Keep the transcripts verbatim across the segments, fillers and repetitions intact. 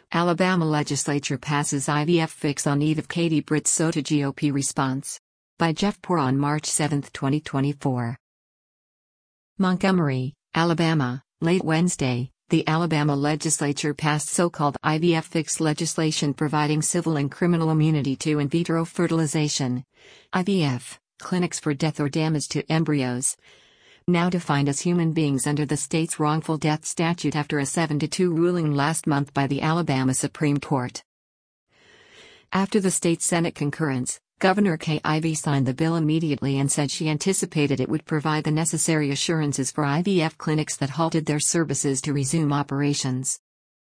Alabama legislature passes I V F fix on eve of Katie Britt's SOTA G O P response. By Jeff Poor on March seventh, twenty twenty-four. Montgomery, Alabama, late Wednesday, the Alabama legislature passed so-called I V F fix legislation providing civil and criminal immunity to in vitro fertilization, I V F, clinics for death or damage to embryos, now defined as human beings under the state's wrongful death statute after a seven to two ruling last month by the Alabama Supreme Court. After the state Senate concurrence, Governor Kay Ivey signed the bill immediately and said she anticipated it would provide the necessary assurances for I V F clinics that halted their services to resume operations.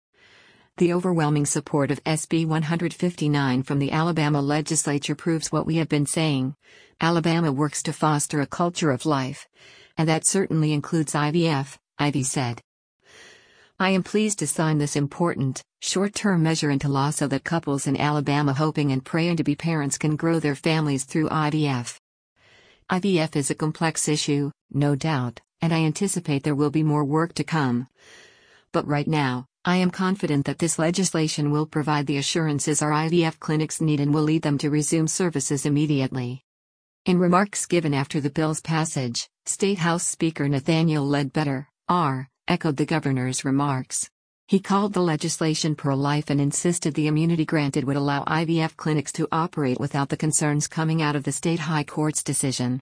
The overwhelming support of S B one fifty-nine from the Alabama legislature proves what we have been saying. Alabama works to foster a culture of life. And that certainly includes I V F, Ivey said. I am pleased to sign this important, short-term measure into law so that couples in Alabama hoping and praying to be parents can grow their families through I V F. I V F is a complex issue, no doubt, and I anticipate there will be more work to come. But right now, I am confident that this legislation will provide the assurances our I V F clinics need and will lead them to resume services immediately. In remarks given after the bill's passage, State House Speaker Nathaniel Ledbetter, R., echoed the governor's remarks. He called the legislation pro-life and insisted the immunity granted would allow I V F clinics to operate without the concerns coming out of the state high court's decision.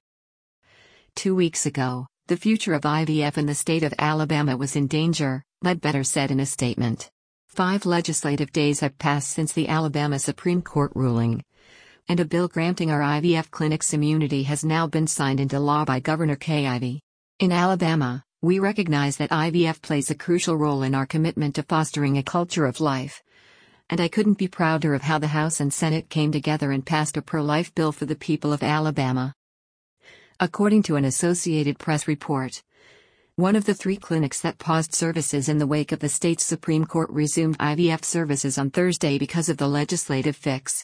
Two weeks ago, the future of I V F in the state of Alabama was in danger, Ledbetter said in a statement. Five legislative days have passed since the Alabama Supreme Court ruling, and a bill granting our I V F clinics immunity has now been signed into law by Governor Kay Ivey. In Alabama, we recognize that I V F plays a crucial role in our commitment to fostering a culture of life. And I couldn't be prouder of how the House and Senate came together and passed a pro-life bill for the people of Alabama. According to an Associated Press report, one of the three clinics that paused services in the wake of the state's Supreme Court resumed I V F services on Thursday because of the legislative fix.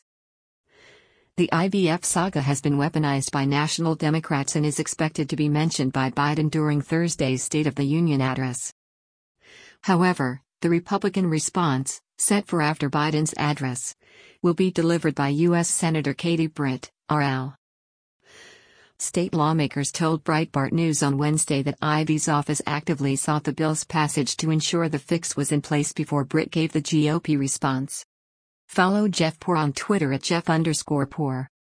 The I V F saga has been weaponized by national Democrats and is expected to be mentioned by Biden during Thursday's State of the Union address. However, the Republican response, set for after Biden's address, will be delivered by U S Senator Katie Britt, R L. State lawmakers told Breitbart News on Wednesday that Ivey's office actively sought the bill's passage to ensure the fix was in place before Britt gave the G O P response. Follow Jeff Poor on Twitter at Jeff underscore Poor.